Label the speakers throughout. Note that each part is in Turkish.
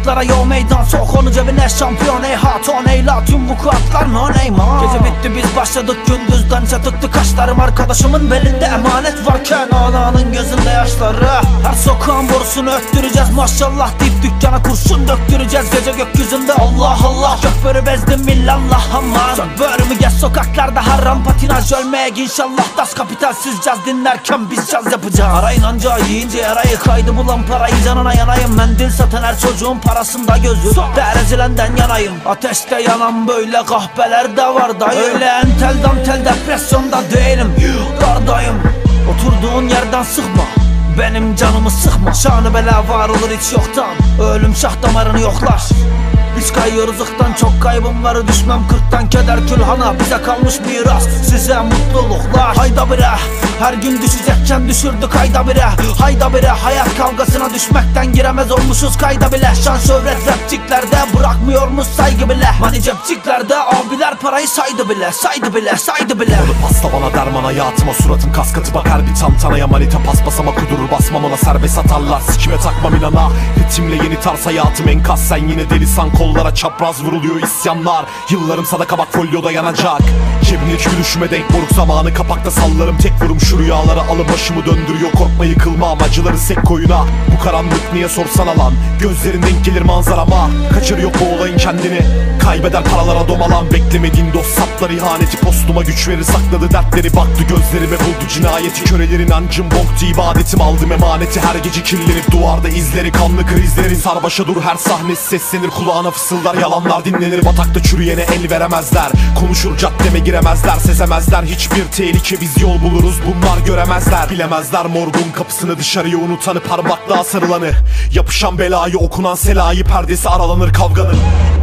Speaker 1: Sokaklara yo meydan, sok onu cebine şampiyon. Ey hatun eyla tüm vukuatlar no name. Gece bitti biz başladık gündüzden çatıktı kaşlarım. Arkadaşımın belinde emanet varken ananın gözünde yaşları. Her sokağın borusunu öttüreceğiz maşallah deyip dükkana kurşun döktüreceğiz. Gece gökyüzünde Allah Allah, şoförü bezdim illallah aman. Şoförümü geç sokaklarda haram patinaj, ölmeyek inşallah. Das kapitalsiz caz dinlerken biz caz yapacağız. Arayın anca yiyince yarayı, kaydı bulan parayı canına yanayım. Mendil satan her çocuğun parasında gözü, derecilenden yanayım. Ateşte yanan böyle kahpeler de var da öyle entel dantel depresyonda değilim, dardayım. Oturduğun yerden sıkma, benim canımı sıkma. Şanı bela var olur hiç yoktan, ölüm şah damarını yoklar. Biz kayıyoruz ıhtan, çok kaybım var, düşmem 40'tan keder külhana. Bize kalmış miras, size mutluluklar. Hayda bire, her gün düşecekken düşürdük hayda bire. Hayda bire, hayat kavgasına düşmekten giremez olmuşuz kayda bile. Şan şöhret rapçiklerde bırakmıyormuş saygı bile. Mani cepçiklerde abiler parayı saydı bile, saydı bile, saydı bile.
Speaker 2: Onu pasta bana derman hayatıma, suratım kaskatı bakar bir tantanaya. Manita paspasama kudurur basmam ona, serbest atarlar sikime takmam inana. Ritimle yeni tarz hayatım enkaz, sen yine delisan. Kollara çapraz vuruluyor isyanlar, yıllarım sadaka bak folyoda yanacak. Cebimdeki gülüşüme denk moruk zamanı, kapakta sallarım tek vurum. Şu rüyaları alı başımı döndürüyor, korkma yıkılmam. Acıları sek koyuna, bu karanlık niye sorsana lan. Gözlerin denk gelir manzarama, kaçırıyor bu olayın kendini. Kaybeder paralara domalan, beklemediğin dost saplar ihaneti. Postuma güç verir sakladı dertleri, baktı gözlerime buldu cinayeti. Kölelerin ancım bonktu ibadetim, aldım emaneti. Her gece kirlenip duvarda izleri, kanlı krizlerin. Sarbaşa dur her sahnesi seslenir, kulağına fısıldar yalanlar dinlenir. Batakta çürüyene el veremezler, konuşur caddeme giremezler. Sezemezler hiçbir tehlike, biz yol buluruz bunlar göremezler. Bilemezler morgun kapısını, dışarıya unutanı, parmaklığa sarılanı. Yapışan belayı, okunan selayı, perdesi aralanır kavganın.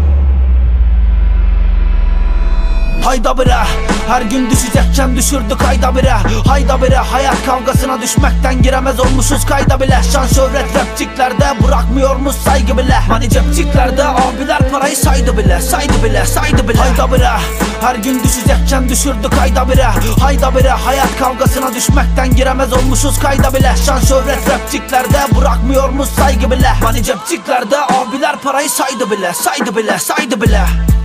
Speaker 1: Hayda bire, her gün düşecekken düşürdük hayda bire. Hayda bire, hayat kavgasına düşmekten giremez olmuşuz kayda bile. Şan şöhret rapçiklerde bırakmıyormuş saygı bile. Mani cepçiklerde abiler parayı saydı bile, saydı bile, saydı bile. Hayda bire, her gün düşecekken düşürdük hayda bire. Hayda bire, hayat kavgasına düşmekten giremez olmuşuz kayda bile. Şan şöhret rapçiklerde bırakmıyormuş saygı bile. Mani cepçiklerde abiler parayı saydı bile, saydı bile, saydı bile.